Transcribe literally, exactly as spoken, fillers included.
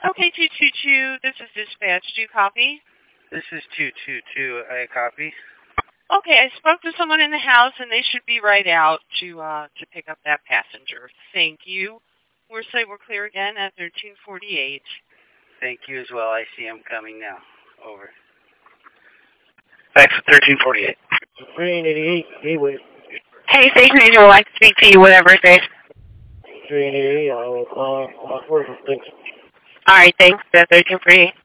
Okay, two two two, this is dispatch. Do you copy? This is two two two. I copy. Okay, I spoke to someone in the house, and they should be right out to uh, to pick up that passenger. Thank you. We're say we're clear again at thirteen forty-eight. Thank you as well. I see him coming now. Over. Thanks, thirteen forty-eight. Train eighty-eight, Gateway. Hey, Station Angel would like to speak to you, whatever it is. Train eighty-eight, I will call, call first, thanks. All right, thanks, thirteen forty-eight.